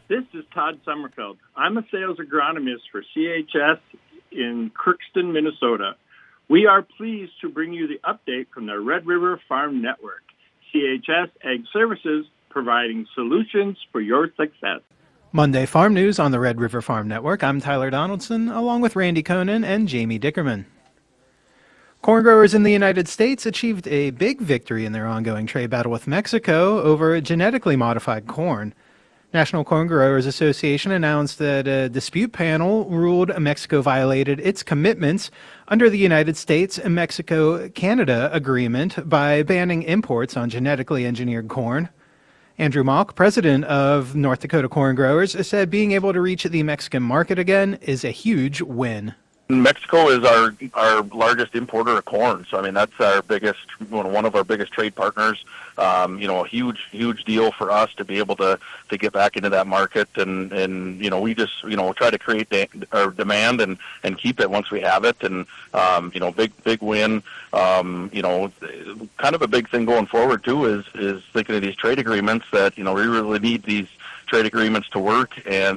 This is Todd Sommerfeld. I'm a sales agronomist for CHS in Crookston, Minnesota. We are pleased to bring you the update from the Red River Farm Network. CHS Ag Services, providing solutions for your success. Monday Farm News on the Red River Farm Network. I'm Tyler Donaldson, along with Randy Koenen and Jamie Dickerman. Corn growers in the United States achieved a big victory in their ongoing trade battle with Mexico over genetically modified corn. National Corn Growers Association announced that a dispute panel ruled Mexico violated its commitments under the United States and Mexico-Canada agreement by banning imports on genetically engineered corn. Andrew Malk, president of North Dakota Corn Growers, said being able to reach the Mexican market again is a huge win. Mexico is our largest importer of corn, so I mean that's our biggest, one of our biggest trade partners. A huge deal for us to be able to get back into that market, and we just try to create our demand and keep it once we have it, and big win. Kind of a big thing going forward too is thinking of these trade agreements that we really need these trade agreements to work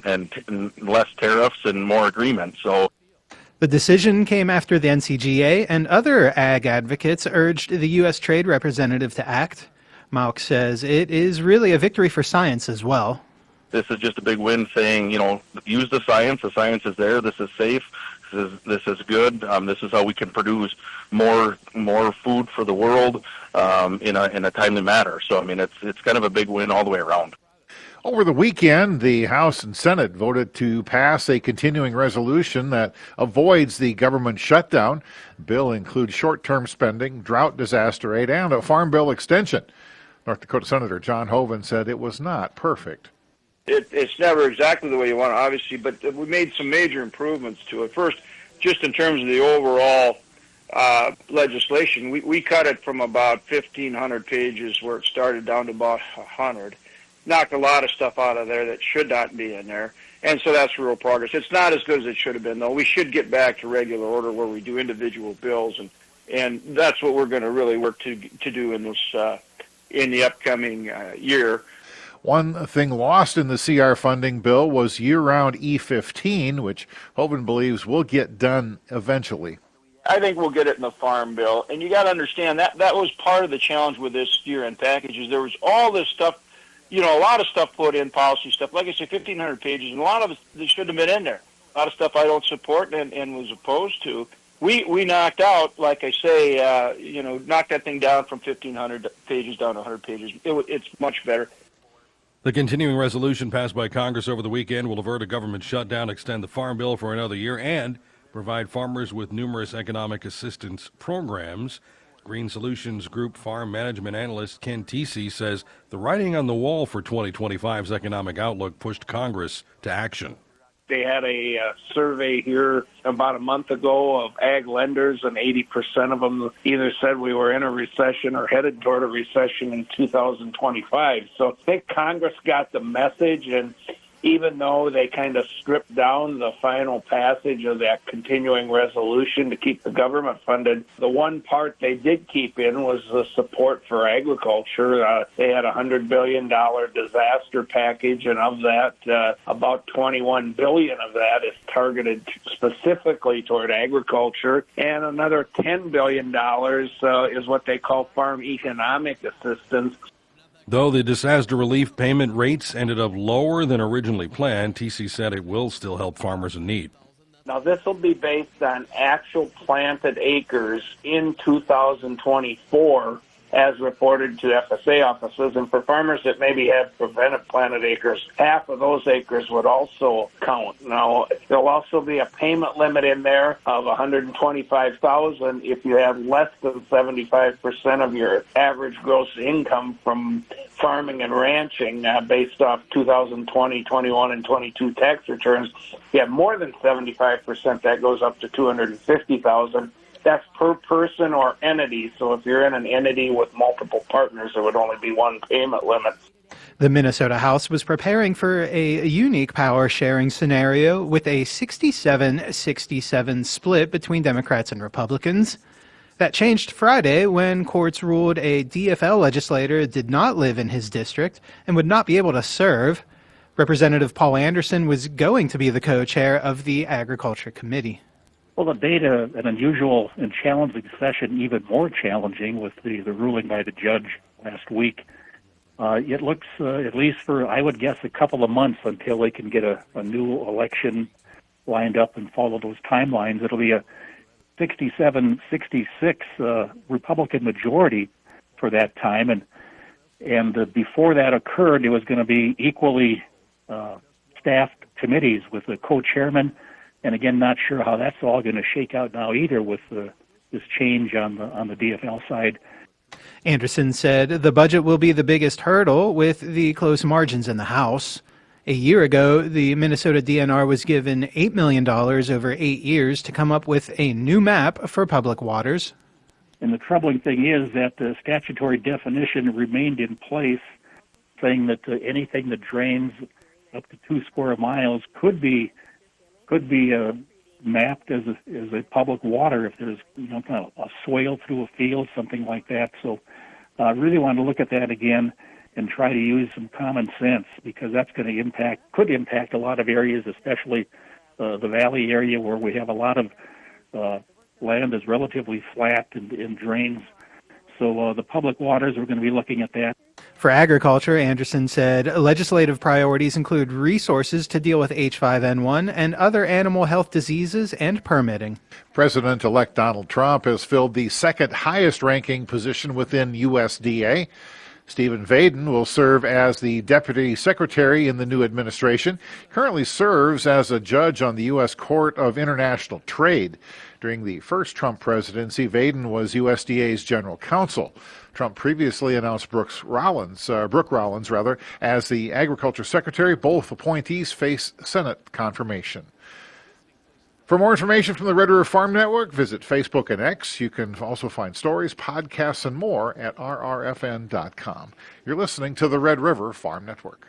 and less tariffs and more agreements. So. The decision came after the NCGA and other ag advocates urged the U.S. Trade Representative to act. Malk says it is really a victory for science as well. This is just a big win saying, use the science. The science is there. This is safe. This is good. This is how we can produce more food for the world in a timely manner. So, I mean, it's kind of a big win all the way around. Over the weekend, the House and Senate voted to pass a continuing resolution that avoids the government shutdown. The bill includes short-term spending, drought disaster aid, and a farm bill extension. North Dakota Senator John Hoeven said it was not perfect. It's never exactly the way you want it, obviously, but we made some major improvements to it. First, just in terms of the overall legislation, we cut it from about 1,500 pages where it started down to about 100. Knocked a lot of stuff out of there that should not be in there, and so that's real progress. It's not as good as it should have been, though. We should get back to regular order where we do individual bills, and that's what we're going to really work to do in this in the upcoming year. One thing lost in the CR funding bill was year-round E15, which Hoeven believes will get done eventually. I think we'll get it in the farm bill, and you got to understand that was part of the challenge with this year-end package. Is there was all this stuff. A lot of stuff put in, policy stuff. Like I said, 1,500 pages, and a lot of it should have been in there. A lot of stuff I don't support and was opposed to. We knocked out, like I say, knocked that thing down from 1,500 pages down to 100 pages. It's much better. The continuing resolution passed by Congress over the weekend will avert a government shutdown, extend the Farm Bill for another year, and provide farmers with numerous economic assistance programs. Green Solutions Group farm management analyst Ken Tesey says the writing on the wall for 2025's economic outlook pushed Congress to action. They had a survey here about a month ago of ag lenders, and 80% of them either said we were in a recession or headed toward a recession in 2025. So I think Congress got the message, and even though they kind of stripped down the final passage of that continuing resolution to keep the government funded, the one part they did keep in was the support for agriculture. They had a $100 billion disaster package, and of that, about $21 billion of that is targeted specifically toward agriculture, and another $10 billion is what they call farm economic assistance. Though the disaster relief payment rates ended up lower than originally planned, TC said it will still help farmers in need. Now, this will be based on actual planted acres in 2024, as reported to FSA offices. And for farmers that maybe have preventive planted acres, half of those acres would also count. Now, there'll also be a payment limit in there of $125,000 if you have less than 75% of your average gross income from farming and ranching based off 2020, 21, and 22 tax returns. If you have more than 75%, that goes up to $250,000. That's per person or entity. So if you're in an entity with multiple partners, there would only be one payment limit. The Minnesota House was preparing for a unique power-sharing scenario with a 67-67 split between Democrats and Republicans. That changed Friday when courts ruled a DFL legislator did not live in his district and would not be able to serve. Representative Paul Anderson was going to be the co-chair of the Agriculture Committee. Well, the made an unusual and challenging session even more challenging with the ruling by the judge last week. It looks, at least for, I would guess, a couple of months until they can get a new election lined up and follow those timelines. It'll be a 67-66 Republican majority for that time, and before that occurred, it was going to be equally staffed committees with a co-chairman, and again, not sure how that's all going to shake out now either with this change on the DFL side. Anderson said the budget will be the biggest hurdle with the close margins in the House. A year ago, the Minnesota DNR was given $8 million over 8 years to come up with a new map for public waters. And the troubling thing is that the statutory definition remained in place, saying that anything that drains up to 2 square miles could be mapped as a public water if there's kind of a swale through a field, something like that. So I really want to look at that again and try to use some common sense, because that's going to could impact a lot of areas, especially the valley area where we have a lot of land is relatively flat and drains. So the public waters, we're going to be looking at that. For agriculture, Anderson said legislative priorities include resources to deal with H5N1 and other animal health diseases and permitting. President-elect Donald Trump has filled the second highest ranking position within USDA. Stephen Vaden will serve as the Deputy Secretary in the new administration. Currently serves as a judge on the U.S. Court of International Trade. During the first Trump presidency, Vaden was USDA's general counsel. Trump previously announced Brooke Rollins, as the Agriculture Secretary. Both appointees face Senate confirmation. For more information from the Red River Farm Network, visit Facebook and X. You can also find stories, podcasts, and more at rrfn.com. You're listening to the Red River Farm Network.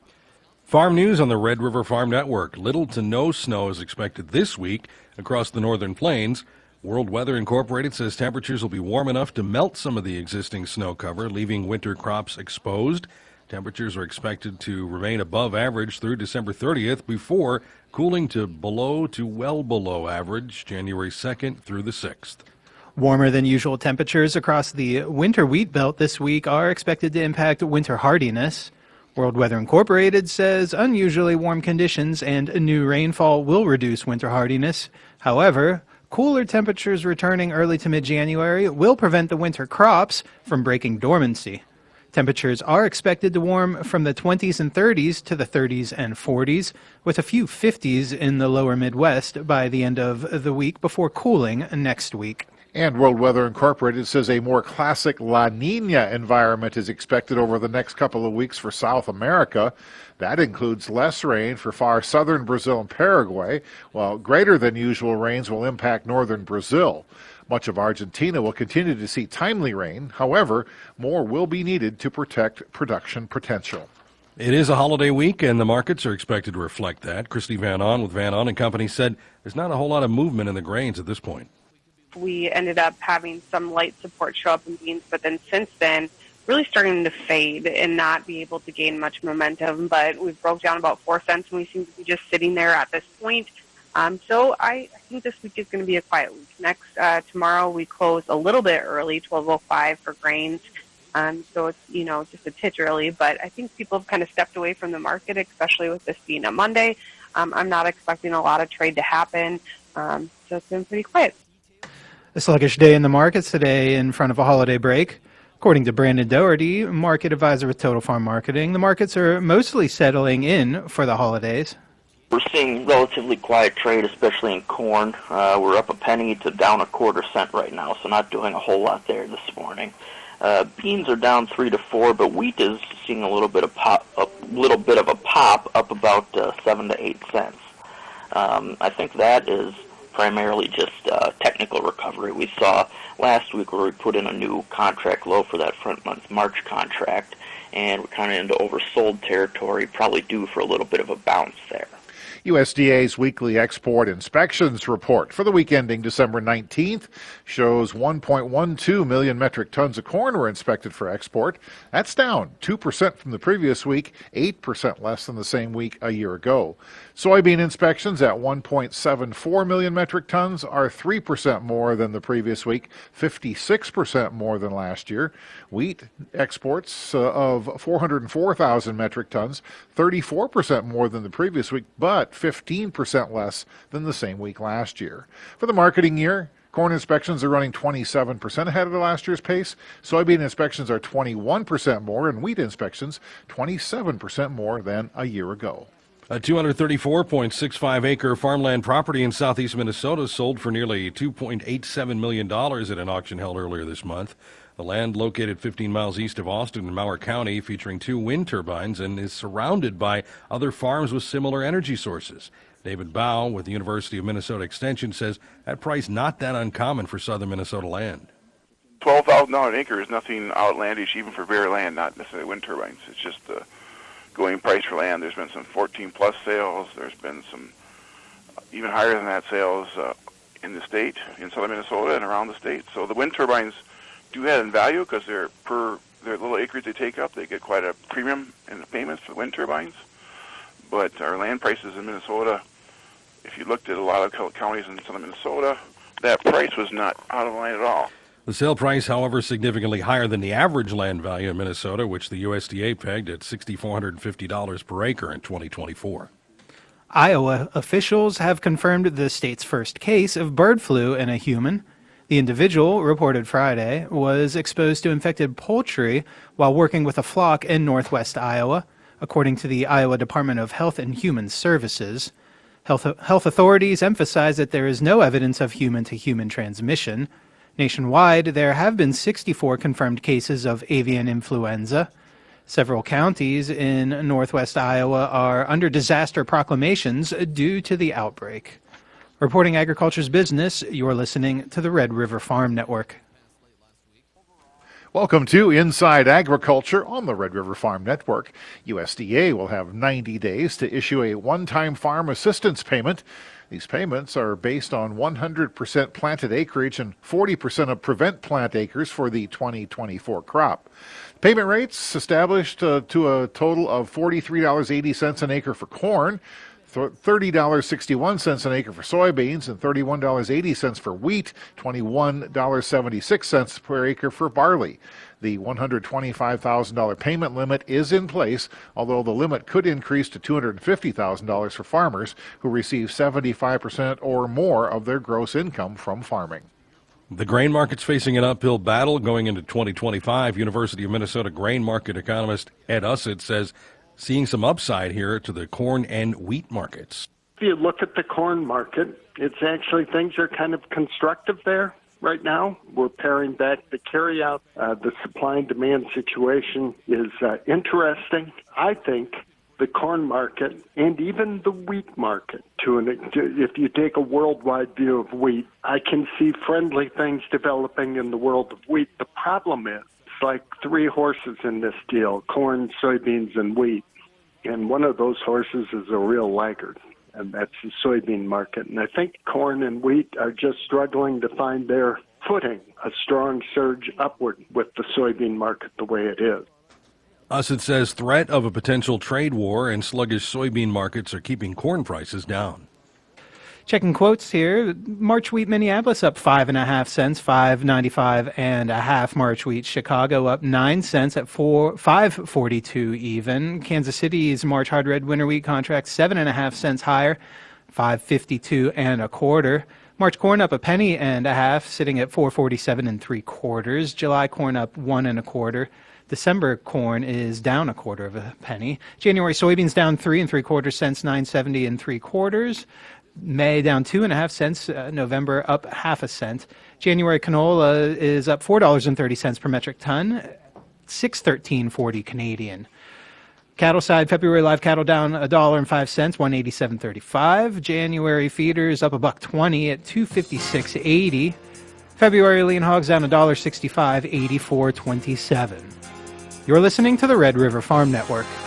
Farm news on the Red River Farm Network. Little to no snow is expected this week across the northern plains. World Weather Incorporated says temperatures will be warm enough to melt some of the existing snow cover, leaving winter crops exposed. Temperatures are expected to remain above average through December 30th before cooling to below to well below average January 2nd through the 6th. Warmer than usual temperatures across the winter wheat belt this week are expected to impact winter hardiness. World Weather Incorporated says unusually warm conditions and new rainfall will reduce winter hardiness. However, cooler temperatures returning early to mid-January will prevent the winter crops from breaking dormancy. Temperatures are expected to warm from the 20s and 30s to the 30s and 40s, with a few 50s in the lower Midwest by the end of the week before cooling next week. And World Weather Incorporated says a more classic La Nina environment is expected over the next couple of weeks for South America. That includes less rain for far southern Brazil and Paraguay, while greater than usual rains will impact northern Brazil. Much of Argentina will continue to see timely rain. However, more will be needed to protect production potential. It is a holiday week, and the markets are expected to reflect that. Christy Van On with Van On & Company said there's not a whole lot of movement in the grains at this point. We ended up having some light support show up in beans, but then since then, really starting to fade and not be able to gain much momentum. But we broke down about 4 cents, and we seem to be just sitting there at this point. So I think this week is going to be a quiet week. Tomorrow we close a little bit early, 12:05 for grains. So it's, just a titch early, but I think people have kind of stepped away from the market, especially with this being a Monday. I'm not expecting a lot of trade to happen. So it's been pretty quiet. A sluggish day in the markets today in front of a holiday break. According to Brandon Doherty, market advisor with Total Farm Marketing, the markets are mostly settling in for the holidays. We're seeing relatively quiet trade, especially in corn. We're up a penny to down a quarter cent right now, so not doing a whole lot there this morning. Beans are down 3 to 4, but wheat is seeing a little bit of a pop, up about 7 to 8 cents. I think that is primarily just technical recovery. We saw last week where we put in a new contract low for that front month March contract, and we're kind of into oversold territory, probably due for a little bit of a bounce there. USDA's weekly export inspections report for the week ending December 19th shows 1.12 million metric tons of corn were inspected for export. That's down 2% from the previous week, 8% less than the same week a year ago. Soybean inspections at 1.74 million metric tons are 3% more than the previous week, 56% more than last year. Wheat exports of 404,000 metric tons, 34% more than the previous week, but 15% less than the same week last year. For the marketing year, corn inspections are running 27% ahead of the last year's pace. Soybean inspections are 21% more, and wheat inspections 27% more than a year ago. A 234.65-acre farmland property in southeast Minnesota sold for nearly $2.87 million at an auction held earlier this month. The land, located 15 miles east of Austin in Mower County, featuring 2 wind turbines and is surrounded by other farms with similar energy sources. David Bow with the University of Minnesota Extension says that price not that uncommon for southern Minnesota land. $12,000 an acre is nothing outlandish even for bare land, not necessarily wind turbines. It's just the going price for land. There's been some 14-plus sales. There's been some even higher than that sales in the state, in southern Minnesota and around the state. So the wind turbines do add in value because they're per their little acreage they take up. They get quite a premium in the payments for the wind turbines. But our land prices in Minnesota, if you looked at a lot of counties in southern Minnesota, that price was not out of line at all. The sale price, however, significantly higher than the average land value in Minnesota, which the USDA pegged at $6,450 per acre in 2024. Iowa officials have confirmed the state's first case of bird flu in a human. The individual, reported Friday, was exposed to infected poultry while working with a flock in northwest Iowa, according to the Iowa Department of Health and Human Services. Health authorities emphasize that there is no evidence of human-to-human transmission. Nationwide, there have been 64 confirmed cases of avian influenza. Several counties in northwest Iowa are under disaster proclamations due to the outbreak. Reporting Agriculture's Business, you're listening to the Red River Farm Network. Welcome to Inside Agriculture on the Red River Farm Network. USDA will have 90 days to issue a one-time farm assistance payment. These payments are based on 100% planted acreage and 40% of prevent plant acres for the 2024 crop. Payment rates established to a total of $43.80 an acre for corn, $30.61 an acre for soybeans, and $31.80 for wheat, $21.76 per acre for barley. The $125,000 payment limit is in place, although the limit could increase to $250,000 for farmers who receive 75% or more of their gross income from farming. The grain market's facing an uphill battle going into 2025. University of Minnesota grain market economist Ed Ussett says seeing some upside here to the corn and wheat markets. If you look at the corn market, it's actually things are kind of constructive there right now. We're paring back the carryout. The supply and demand situation is interesting. I think the corn market and even the wheat market, if you take a worldwide view of wheat, I can see friendly things developing in the world of wheat. The problem is, it's like 3 horses in this deal, corn, soybeans, and wheat. And one of those horses is a real laggard, and that's the soybean market. And I think corn and wheat are just struggling to find their footing, a strong surge upward with the soybean market the way it is. Ussett says threat of a potential trade war and sluggish soybean markets are keeping corn prices down. Checking quotes here. March wheat Minneapolis up 5.5 cents, $5.95.5. March wheat Chicago up 9 cents at $5.42 even. Kansas City's March hard red winter wheat contract 7.5 cents higher, $5.52 March corn up 1.5 pennies, sitting at $4.47 3/4. July corn up 1 1/4. December corn is down 1/4 penny. January soybeans down 3 3/4 cents, $9.70 3/4. May down 2.5 cents. November up 0.5 cent. January canola is up $4.30 per metric ton, $6.1340 Canadian. Cattle side, February live cattle down $1.05, $187.35. January feeders up $1.20 at $256.80. February lean hogs down $1.65, $84.27. You're listening to the Red River Farm Network.